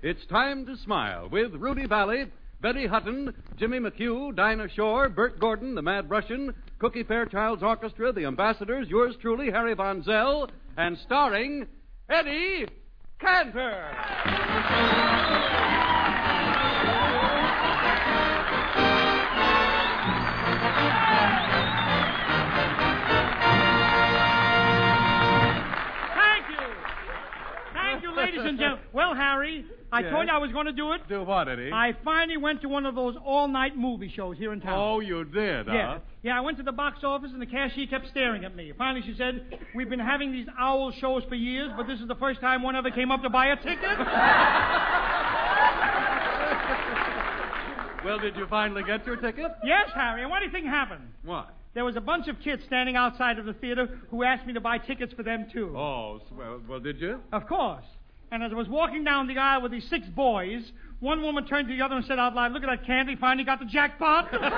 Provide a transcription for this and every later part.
It's time to smile with Rudy Valley, Betty Hutton, Jimmy McHugh, Dinah Shore, Bert Gordon, the Mad Russian, Cookie Fairchild's Orchestra, the Ambassadors, yours truly, Harry Von Zell, and starring Eddie Cantor. Ladies and gentlemen. Well, Harry, I told you I was going to do it. Do what, Eddie? I finally went to one of those all-night movie shows here in town. Oh, you did, huh? Yeah, I went to the box office, and the cashier kept staring at me. Finally, she said, "We've been having these owl shows for years, but this is the first time one ever came up to buy a ticket." Well, did you finally get your ticket? Yes, Harry, and what do you think happened? What? There was a bunch of kids standing outside of the theater who asked me to buy tickets for them, too. Oh, well, did you? Of course. And as I was walking down the aisle with these 6 boys, one woman turned to the other and said out loud, "Look at that candy, finally got the jackpot." Let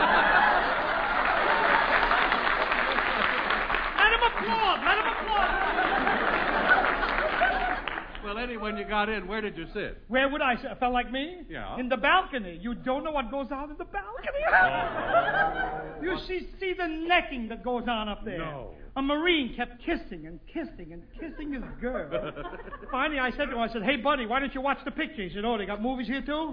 him applaud, let him applaud. Well, Eddie, when you got in, where did you sit? Where would I sit? I felt like me? Yeah. In the balcony. You don't know what goes on in the balcony. You see the necking that goes on up there. No. A Marine kept kissing and kissing and kissing his girl. Finally, I said to him, "Hey, buddy, why don't you watch the picture?" He said, "Oh, they got movies here, too?"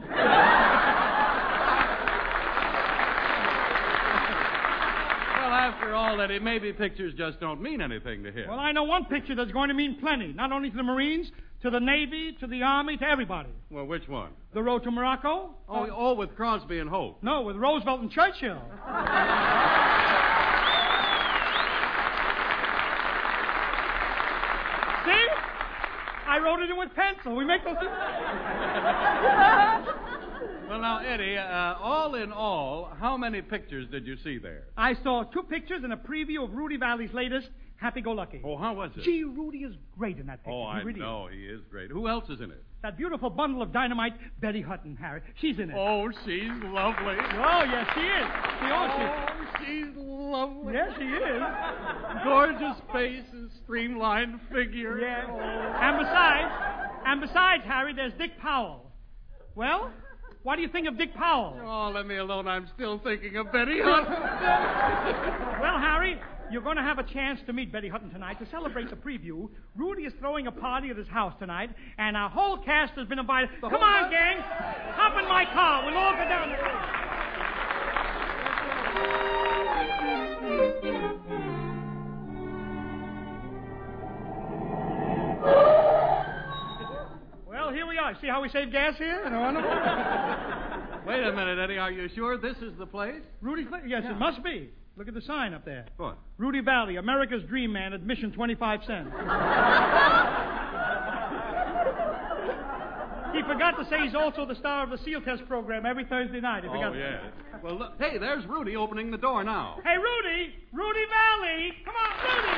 Well, after all, Eddie, maybe pictures just don't mean anything to him. Well, I know one picture that's going to mean plenty, not only to the Marines, to the Navy, to the Army, to everybody. Well, which one? The Road to Morocco? Oh, with Crosby and Hope. No, with Roosevelt and Churchill. See? I wrote it in with pencil. We make those... Well, now, Eddie, all in all, how many pictures did you see there? I saw 2 pictures and a preview of Rudy Valley's latest, Happy-Go-Lucky. Oh, how was it? Gee, Rudy is great in that picture. Oh, I He really know. He is great. Who else is in it? That beautiful bundle of dynamite, Betty Hutton, Harry. She's in it. Oh, she's lovely. Oh, yes, she is. She's lovely. Yes, she is. Gorgeous face and streamlined figure. Yeah. Oh. And besides, Harry, there's Dick Powell. Well, what do you think of Dick Powell? Oh, let me alone. I'm still thinking of Betty Hutton. Well, Harry, you're going to have a chance to meet Betty Hutton tonight to celebrate the preview. Rudy is throwing a party at his house tonight, and our whole cast has been invited. Come on, gang. Hop in my car. We'll all go down Well, here we are. See how we save gas here? Wait a minute, Eddie. Are you sure this is the place? Rudy, yes, it must be. Look at the sign up there. What? Rudy Valley, America's Dream Man, admission 25 cents. He forgot to say he's also the star of the SEAL test program every Thursday night. He forgot yeah. Well, look, hey, there's Rudy opening the door now. Hey, Rudy! Rudy Valley! Come on, Rudy!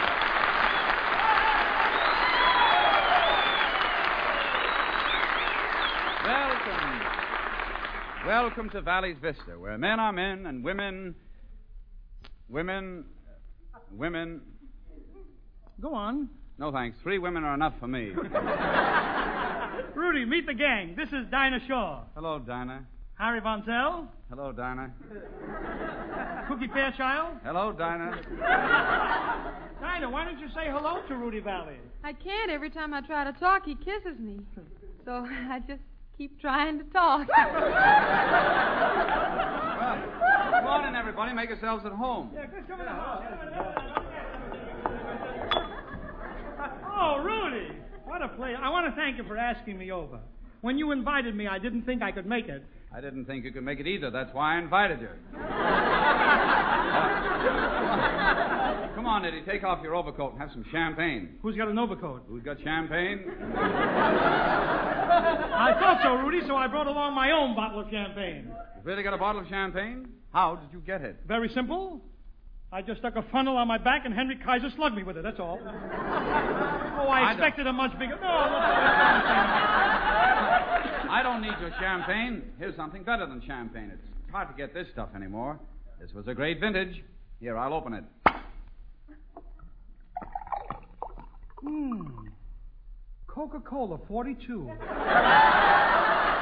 Welcome to Valley's Vista, where men are men and women... Go on. No, thanks. 3 women are enough for me. Rudy, meet the gang. This is Dinah Shaw. Hello, Dinah. Harry Von Zell. Hello, Dinah. Cookie Fairchild. Hello, Dinah. Dinah, why don't you say hello to Rudy Valley? I can't. Every time I try to talk, he kisses me. So I just keep trying to talk. Well, come on in, everybody. Make yourselves at home. Yeah, just come in the house. Oh, Rudy. What a play. I want to thank you for asking me over. When you invited me, I didn't think I could make it. I didn't think you could make it either. That's why I invited you. Come on, Eddie. Take off your overcoat and have some champagne. Who's got an overcoat? Who's got champagne? I thought so, Rudy, so I brought along my own bottle of champagne. You really got a bottle of champagne? How did you get it? Very simple. I just stuck a funnel on my back and Henry Kaiser slugged me with it, that's all. Oh, I expected a much bigger... No, I don't need your champagne. Here's something better than champagne. It's hard to get this stuff anymore. This was a great vintage. Here, I'll open it. Coca-Cola 42.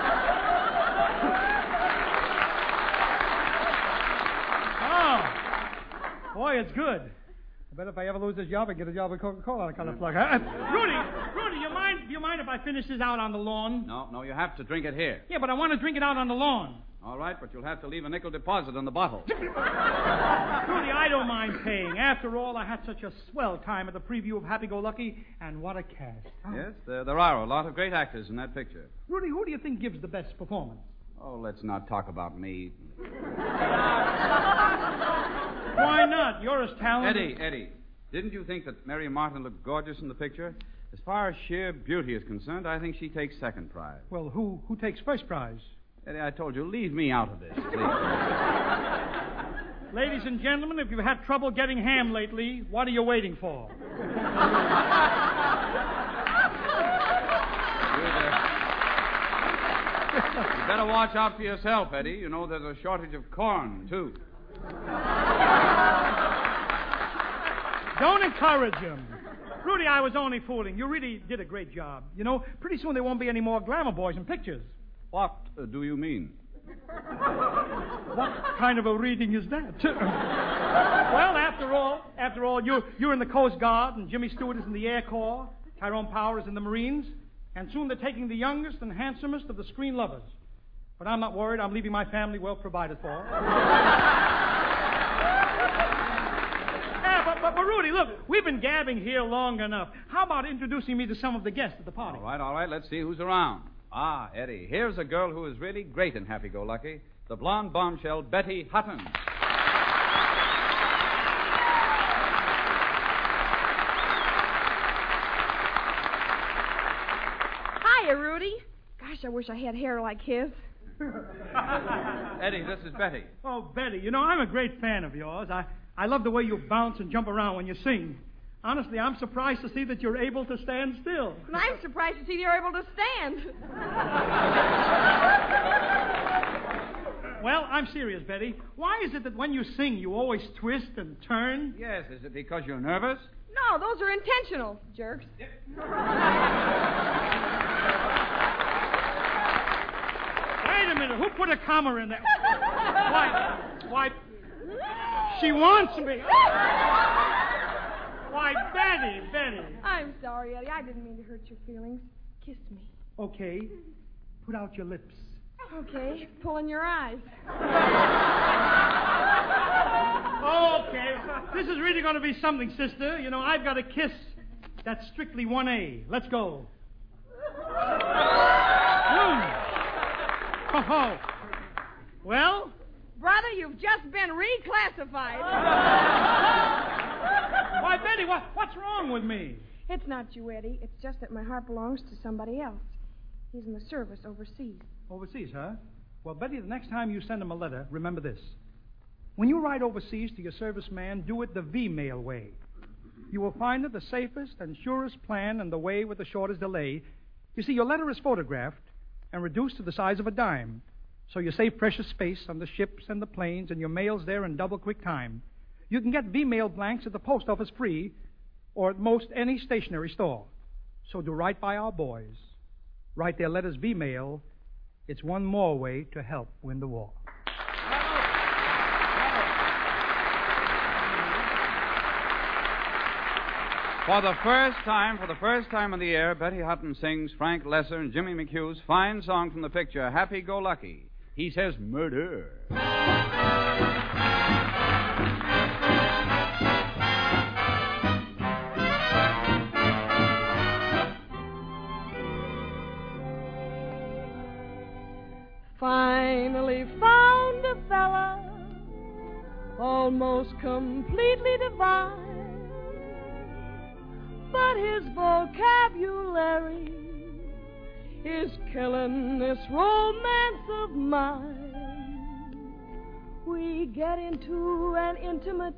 boy, it's good. I bet if I ever lose this job, I get a job at Coca-Cola kind of plug. Rudy, you mind if I finish this out on the lawn? No, you have to drink it here. Yeah, but I want to drink it out on the lawn. All right, but you'll have to leave a nickel deposit on the bottle. Rudy, I don't mind paying. After all, I had such a swell time at the preview of Happy-Go-Lucky, and what a cast. Yes, there are a lot of great actors in that picture. Rudy, who do you think gives the best performance? Oh, let's not talk about me. Why not? You're as talented... Eddie, didn't you think that Mary Martin looked gorgeous in the picture? As far as sheer beauty is concerned, I think she takes second prize. Well, who takes first prize? Eddie, I told you, leave me out of this, please. Ladies and gentlemen, if you've had trouble getting ham lately, what are you waiting for? You better watch out for yourself, Eddie. You know there's a shortage of corn, too. Don't encourage him. Rudy, I was only fooling. You really did a great job. You know, pretty soon there won't be any more glamour boys in pictures. What do you mean? What kind of a reading is that? Well, after all, you're in the Coast Guard, and Jimmy Stewart is in the Air Corps, Tyrone Power is in the Marines, and soon they're taking the youngest and handsomest of the screen lovers. But I'm not worried. I'm leaving my family well provided for. But Rudy, look, we've been gabbing here long enough. How about introducing me to some of the guests at the party? All right. Let's see who's around. Ah, Eddie, here's a girl who is really great in Happy-Go-Lucky, the blonde bombshell, Betty Hutton. Hiya, Rudy. Gosh, I wish I had hair like his. Eddie, this is Betty. Oh, Betty, you know, I'm a great fan of yours. I love the way you bounce and jump around when you sing. Honestly, I'm surprised to see that you're able to stand still. And I'm surprised to see you're able to stand. Well, I'm serious, Betty. Why is it that when you sing, you always twist and turn? Yes, is it because you're nervous? No, those are intentional, jerks. Wait a minute. Who put a comma in there? Why, she wants me. Why, Betty. I'm sorry, Eddie. I didn't mean to hurt your feelings. Kiss me. Okay. Put out your lips. Okay. Pull in your eyes. Okay. This is really going to be something, sister. You know, I've got a kiss that's strictly 1A. Let's go. Oh. Well? Brother, you've just been reclassified. Why, Betty, what's wrong with me? It's not you, Eddie. It's just that my heart belongs to somebody else. He's in the service overseas. Overseas, huh? Well, Betty, the next time you send him a letter, remember this. When you write overseas to your serviceman, do it the V-mail way. You will find it the safest and surest plan and the way with the shortest delay. You see, your letter is photographed and reduced to the size of a dime. So you save precious space on the ships and the planes, and your mail's there in double quick time. You can get V-mail blanks at the post office free or at most any stationery store. So do right by our boys. Write their letters V-mail. It's one more way to help win the war. For the first time on the air, Betty Hutton sings Frank Lesser and Jimmy McHugh's fine song from the picture, Happy-Go-Lucky. He says murder. Finally found a fella almost completely divine. But his vocabulary is killing this romance of mine. We get into an intimate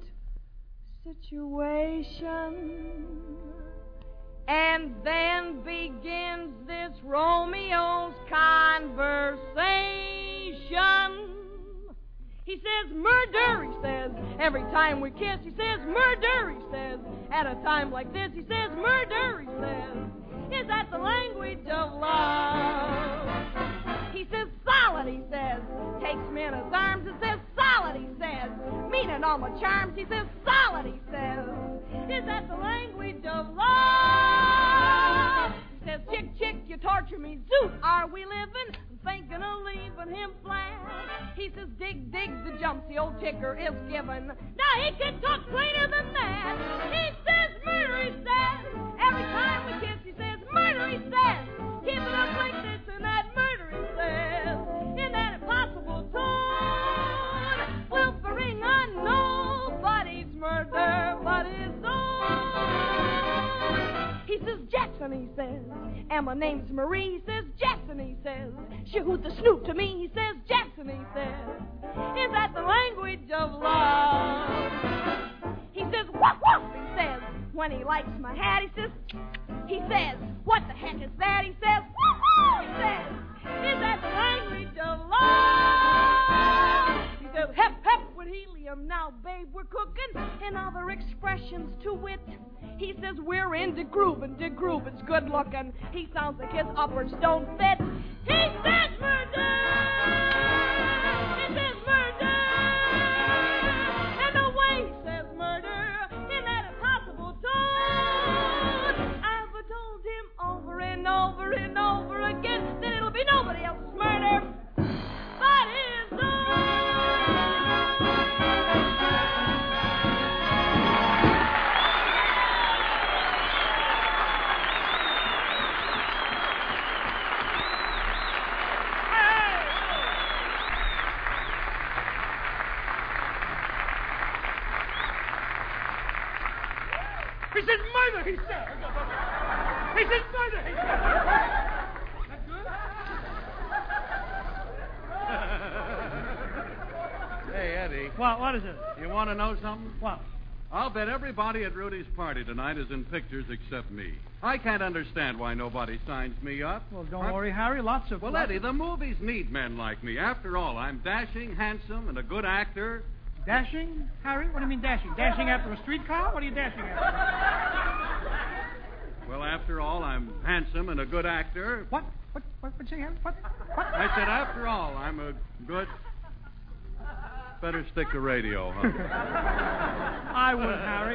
situation, and then begins this Romeo's conversation. He says, murder, he says, every time we kiss. He says, murder, he says, at a time like this. He says, murder, he says, is that the language of love? He says, solid, he says, takes me in his arms and says, solid, he says, mean spending all my charms. He says, solid, he says. Is that the language of love? He says, chick, chick, you torture me. Zoot, are we living? I'm thinking of leaving him flat. He says, dig, dig the jumps the old ticker is given. Now he can talk plainer than that. He says, murder, he says. Every time we kiss, he says, murder, he says. Keep it up like this and that, murder, he says. In that impossible tone, whimpering on nobody's murder but his own. He says, Jackson, he says. And my name's Marie, he says, Jackson, he says. She hoot the snoot to me, he says, Jackson, he says. Is that the language of love? He says, woof, woof, he says. When he likes my hat, he says, what the heck is that? He says, woof, woof, he says. Is that the language of love? He says, hep, hep with helium. Now, babe, we're cooking. And other expressions to wit. He says, we're in de groove, and de groove is good looking. He sounds like his uppers don't fit. He says murder! He says murder! And the way he says murder in that impossible tone, I've told him over and over and over again that it'll be nobody else's murder but his own. He says murder, he says. He says murder, he says. That good? Hey, Eddie. What is it? You want to know something? What? I'll bet everybody at Rudy's party tonight is in pictures except me. I can't understand why nobody signs me up. Well, don't worry, Harry. Lots of... Well, Eddie, the movies need men like me. After all, I'm dashing, handsome, and a good actor. Dashing? Harry? What do you mean dashing? Dashing after a streetcar? What are you dashing after? Well, after all, I'm handsome and a good actor. What say, Harry? What? I said, after all, I'm a good... Better stick to radio, huh? I would, Harry.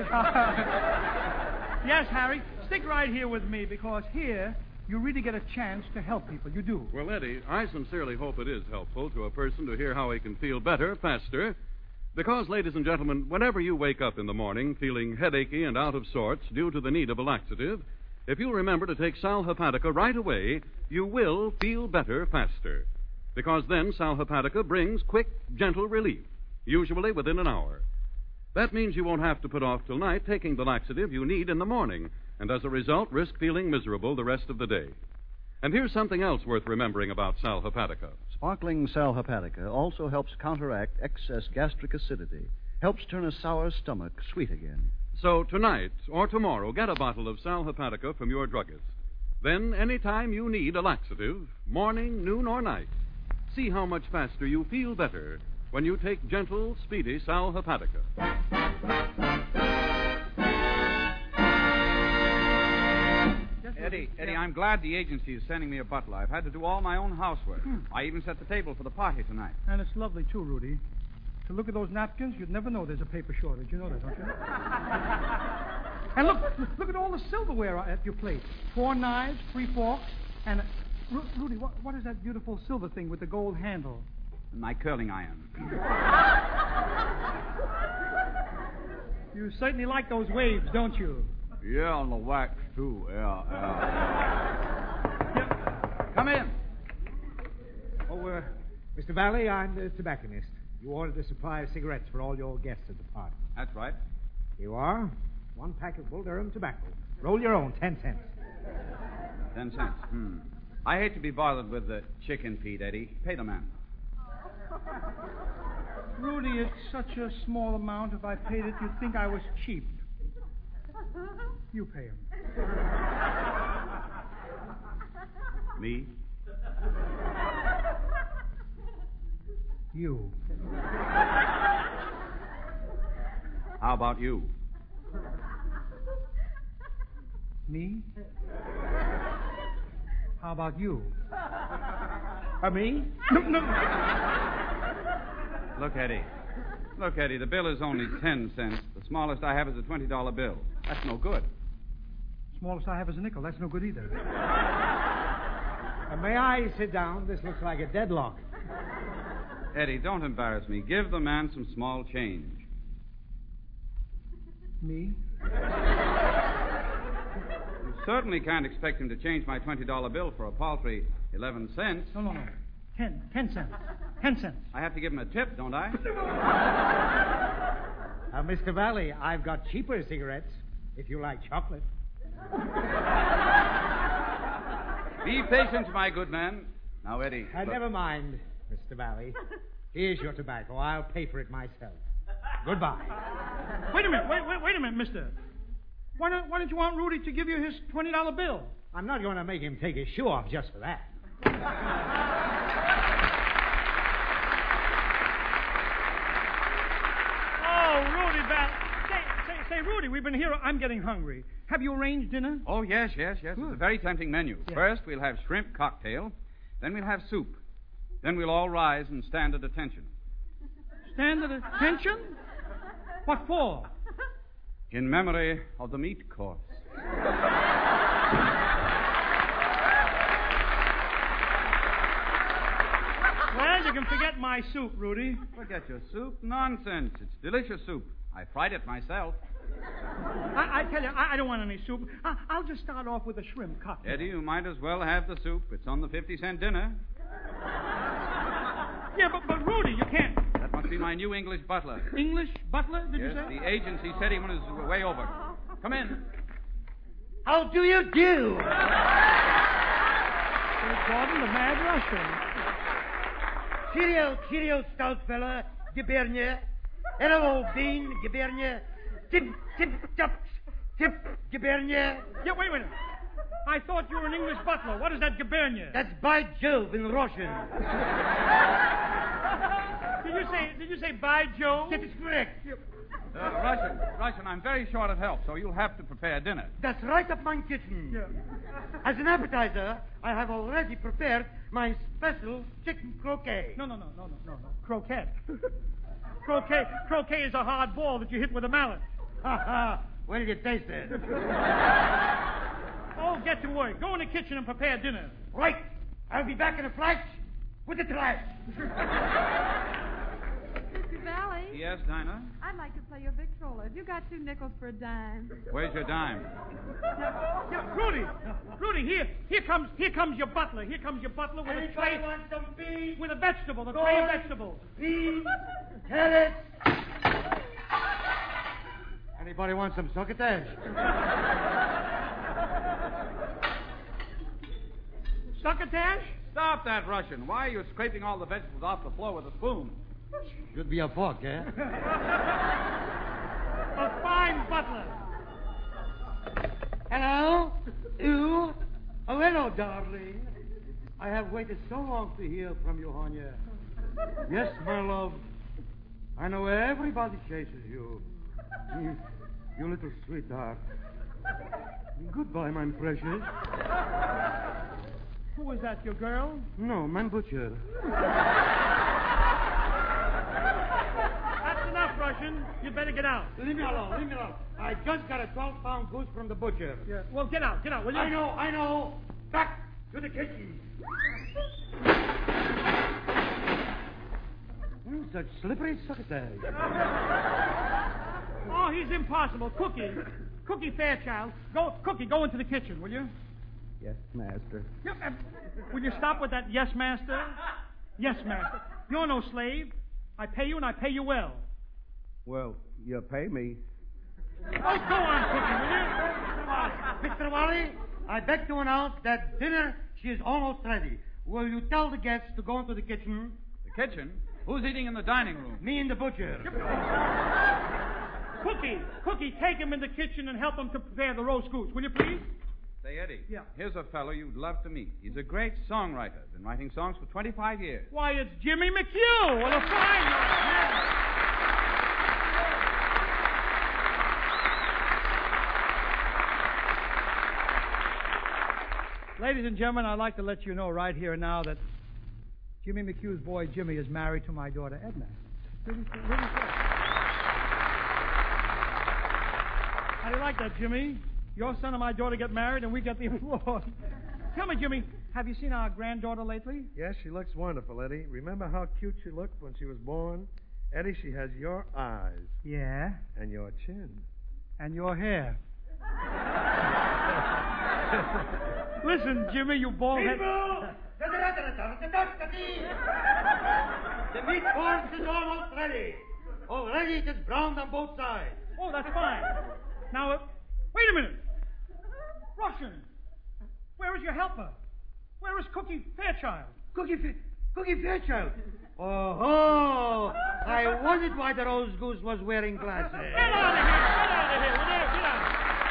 Yes, Harry. Stick right here with me, because here you really get a chance to help people. You do. Well, Eddie, I sincerely hope it is helpful to a person to hear how he can feel better, faster. Because, ladies and gentlemen, whenever you wake up in the morning feeling headachy and out of sorts due to the need of a laxative, if you remember to take Sal Hepatica right away, you will feel better faster. Because then Sal Hepatica brings quick, gentle relief, usually within an hour. That means you won't have to put off till night taking the laxative you need in the morning, and as a result, risk feeling miserable the rest of the day. And here's something else worth remembering about Sal Hepatica. Sparkling Sal Hepatica also helps counteract excess gastric acidity, helps turn a sour stomach sweet again. So tonight or tomorrow, get a bottle of Sal Hepatica from your druggist. Then, anytime you need a laxative, morning, noon, or night, see how much faster you feel better when you take gentle, speedy Sal Hepatica. Eddie, I'm glad the agency is sending me a butler. I've had to do all my own housework. I even set the table for the party tonight. And it's lovely, too, Rudy. To look at those napkins, you'd never know there's a paper shortage. You know that, don't you? And look at all the silverware at your plate. 4 knives, 3 forks, and... Rudy, what is that beautiful silver thing with the gold handle? My curling iron. You certainly like those waves, don't you? Yeah, on the wax, too. Yeah. Come in. Oh, Mr. Valley, I'm the tobacconist. You ordered a supply of cigarettes for all your guests at the party. That's right. Here you are. 1 pack of Bull Durham tobacco. Roll your own, 10 cents. 10 cents. I hate to be bothered with the chicken feed, Eddie. Pay the man. Rudy, it's such a small amount. If I paid it, you'd think I was cheap. You pay him. Me? You. How about you? Me? How about you? Me? No. Look, Eddie, Look, Eddie, the bill is only 10 cents. The smallest I have is a $20 bill. That's no good. Smallest I have is a nickel. That's no good either. May I sit down? This looks like a deadlock. Eddie, don't embarrass me. Give the man some small change. Me? You certainly can't expect him to change my $20 bill for a paltry 11 cents. No. 10 cents. 10 cents. I have to give him a tip, don't I? Mr. Valley, I've got cheaper cigarettes, if you like chocolate. Be patient, my good man. Now, Eddie. Never mind, Mr. Valley. Here's your tobacco. I'll pay for it myself. Goodbye. Wait a minute, mister. Why don't you want Rudy to give you his $20 bill? I'm not going to make him take his shoe off just for that. Oh, Rudy, Say, Rudy, we've been here. I'm getting hungry. Have you arranged dinner? Oh, yes. It's a very tempting menu. Yeah. First, we'll have shrimp cocktail. Then we'll have soup. Then we'll all rise and stand at attention. Stand at attention? What for? In memory of the meat course. Well, you can forget my soup, Rudy. Forget your soup? Nonsense. It's delicious soup. I fried it myself. I tell you, I don't want any soup. I'll just start off with a shrimp cocktail. Eddie, you might as well have the soup. It's on the 50-cent dinner. Yeah, but Rudy, you can't. That must be my new English butler. English butler, did you Yes, say? the agency said he was way over. Come in. How do you do? Gordon, the Mad Russian. Cheerio, stout fella. Gebirne. Hello, Bean. Gebirne. Tip, Gebirne. Yeah, wait a minute. I thought you were an English butler. What is that Gebirne? That's by Jove in Russian. Did you say by Joe? That is correct. Russian, I'm very short of help, so you'll have to prepare dinner. That's right up my kitchen. Yeah. As an appetizer, I have already prepared my special chicken croquet. No. Croquette. Croquet is a hard ball that you hit with a mallet. Ha ha. When did you taste it? Oh, get to work. Go in the kitchen and prepare dinner. Right. I'll be back in a flash with the trash. Mr. Valley? Yes, Dinah? I'd like to play your Victrola. Have you got 2 nickels for a dime? Where's your dime? Yeah, Rudy, here comes your butler. Here comes your butler with a tray. Want some beans? With a vegetable, a tray of vegetables. Beans, carrots. Anybody want some succotash? Succotash? Stop that, Russian. Why are you scraping all the vegetables off the floor with a spoon? Should be a fork, eh? A fine butler. Hello? You? Oh, hello, darling. I have waited so long to hear from you, Honya. Yes, my love. I know everybody chases you. You little sweetheart. Goodbye, my precious. Who is that, your girl? No, man butcher. That's enough, Russian. You better get out. Leave me alone. I just got a 12-pound goose from the butcher. Yeah. Well, get out, will you? I know. Back to the kitchen. Such slippery succotash. Oh, he's impossible. Cookie Fairchild. Go into the kitchen, will you? Yes, master. Will you stop with that yes, master? Yes, master. You're no slave. I pay you, and I pay you well. Well, you pay me. Oh, go on, Cookie, will you? Mr. Wally, I beg to announce that dinner is almost ready. Will you tell the guests to go into the kitchen? The kitchen? Who's eating in the dining room? Me and the butcher. Cookie, take him in the kitchen and help him to prepare the roast goose, will you please? Say, Eddie. Yeah. Here's a fellow you'd love to meet. He's a great songwriter. Been writing songs for 25 years. Why, it's Jimmy McHugh. What a fine... Ladies and gentlemen, I'd like to let you know right here and now that Jimmy McHugh's boy Jimmy is married to my daughter Edna. Really? How do you like that, Jimmy? Your son and my daughter get married, and we get the applause. Tell me, Jimmy, have you seen our granddaughter lately? Yes, she looks wonderful, Eddie. Remember how cute she looked when she was born? Eddie, she has your eyes. Yeah. And your chin. And your hair. Listen, Jimmy, you bald head. The meat corn is almost ready. Already it is browned on both sides. Oh, that's fine. Now, wait a minute. Russian, where is your helper? Where is Cookie Fairchild? Cookie Fairchild. Oh, I wondered why the rose goose was wearing glasses. Get out of here! Get out of here! Get out.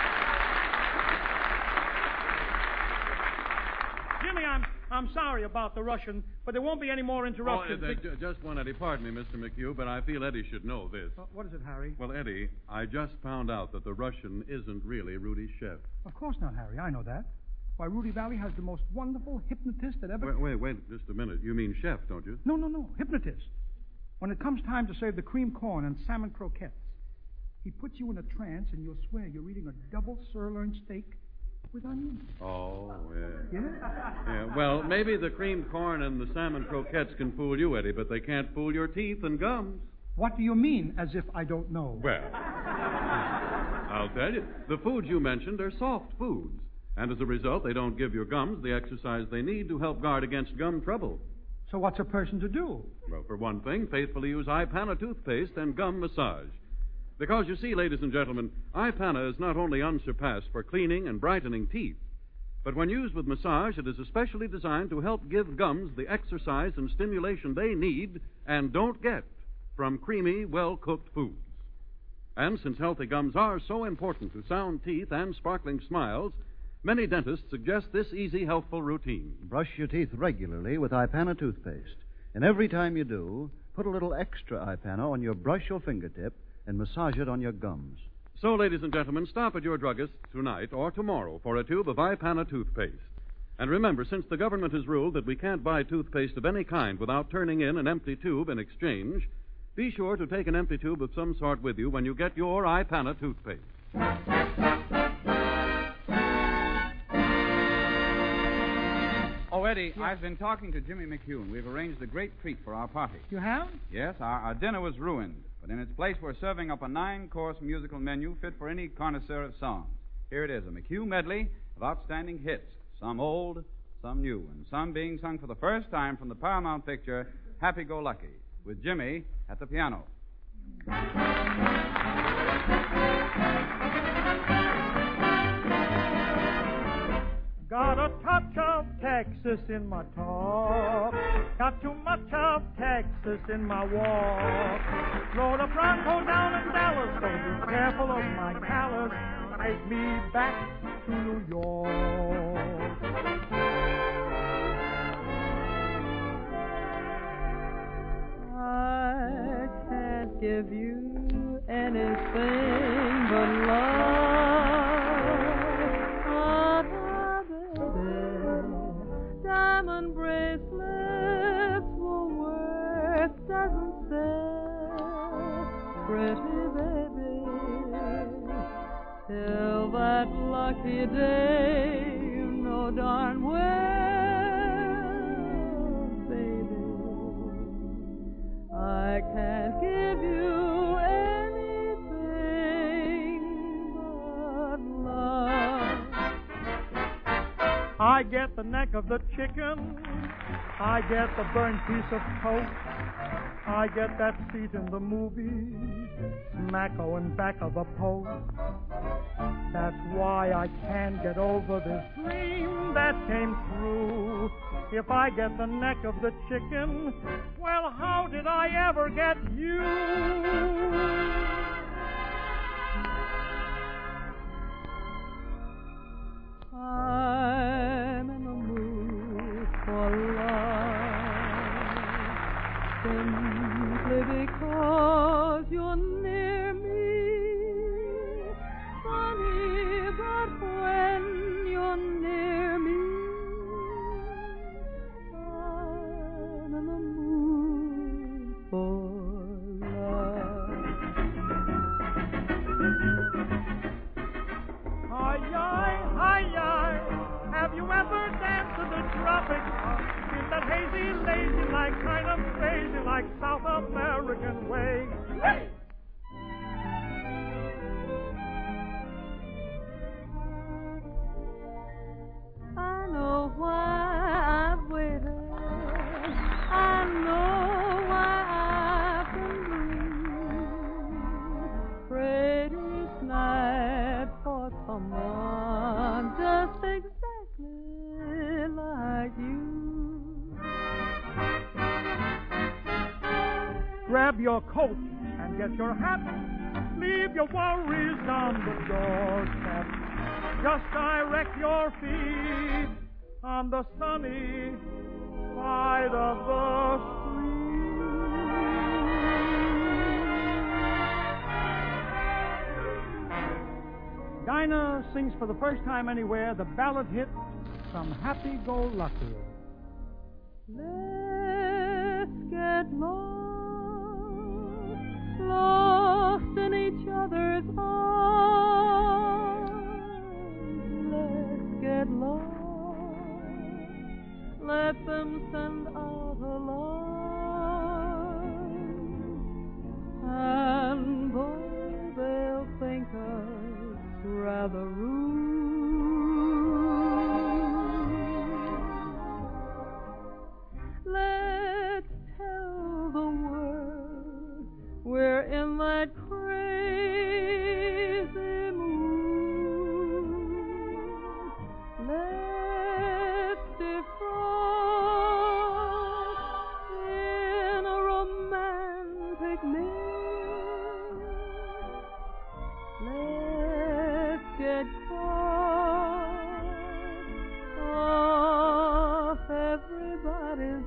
Jimmy, I'm sorry about the Russian, but there won't be any more interruptions. Just one, Eddie. Pardon me, Mr. McHugh, but I feel Eddie should know this. What is it, Harry? Well, Eddie, I just found out that the Russian isn't really Rudy's chef. Of course not, Harry. I know that. Why, Rudy Valley has the most wonderful hypnotist that ever... Wait just a minute. You mean chef, don't you? No. Hypnotist. When it comes time to serve the cream corn and salmon croquettes, he puts you in a trance and you'll swear you're eating a double sirloin steak with onions. Oh, yeah. Yeah? Yeah, well, maybe the cream corn and the salmon croquettes can fool you, Eddie, but they can't fool your teeth and gums. What do you mean, as if I don't know? Well, I'll tell you. The foods you mentioned are soft foods. And as a result, they don't give your gums the exercise they need to help guard against gum trouble. So what's a person to do? Well, for one thing, faithfully use iPana toothpaste and gum massage. Because, you see, ladies and gentlemen, iPana is not only unsurpassed for cleaning and brightening teeth, but when used with massage, it is especially designed to help give gums the exercise and stimulation they need and don't get from creamy, well-cooked foods. And since healthy gums are so important to sound teeth and sparkling smiles, many dentists suggest this easy, healthful routine. Brush your teeth regularly with Ipana toothpaste. And every time you do, put a little extra Ipana on your brush or fingertip and massage it on your gums. So, ladies and gentlemen, stop at your druggist tonight or tomorrow for a tube of Ipana toothpaste. And remember, since the government has ruled that we can't buy toothpaste of any kind without turning in an empty tube in exchange, be sure to take an empty tube of some sort with you when you get your Ipana toothpaste. Oh, Eddie, I've been talking to Jimmy McHugh, and we've arranged a great treat for our party. You have? Yes, our dinner was ruined, but in its place we're serving up a 9-course musical menu fit for any connoisseur of songs. Here it is, a McHugh medley of outstanding hits, some old, some new, and some being sung for the first time from the Paramount picture Happy-Go-Lucky, with Jimmy at the piano. Got a touch of Texas in my talk. Got too much of Texas in my walk. Rode a Bronco down in Dallas, so be careful of my callus. Take me back to New York. I can't give you anything but love. Diamond bracelets were worth doesn't sell. Pretty baby, till that lucky day, you know darn well, baby, I can't give you anything but love. I get the neck of the chicken. I get the burnt piece of toast. I get that seat in the movie, smack-o in back of a post. That's why I can't get over this dream that came true. If I get the neck of the chicken, well, how did I ever get you? I'm in the mood for love, simply because you're near me. Funny, but when you're near me, I'm in the mood for love. lazy like, kind of crazy like South American way. Hey! I know why I've waited. I know why I've been blue. Prettiest night for someone just exactly like you. Grab your coat and get your hat. Leave your worries on the doorstep. Just direct your feet on the sunny side of the street. Dinah sings for the first time anywhere the ballad hit, Some Happy-Go-Lucky. Let's get lost in each other's arms. Let's get lost. Let them send out alarm. And boy, they'll think us rather rude. Let's tell the world we're in that crazy mood. Let's defrost in a romantic mood. Let's get caught off everybody's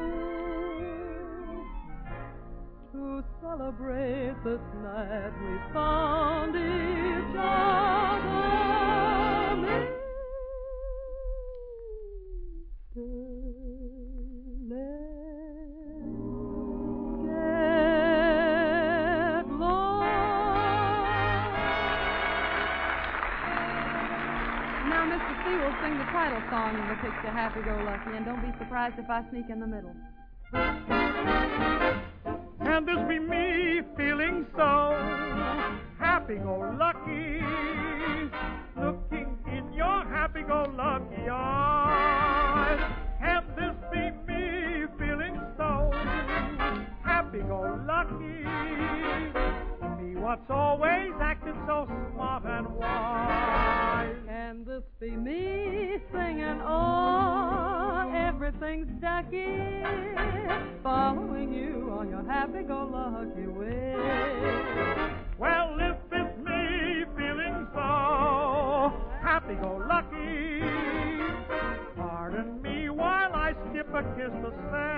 list to celebrate this night we found each other. Now, Mr. C will sing the title song in the picture, Happy-Go-Lucky, and don't be surprised if I sneak in the middle. Can this be me feeling so happy-go-lucky? Looking in your happy-go-lucky eyes. Can this be me feeling so happy-go-lucky? Me what's always acted so smart and wise. Can this be me singing, oh, everything's ducky, following you on your happy-go-lucky way? Well, if it's me feeling so happy-go-lucky, pardon me while I skip a kiss to say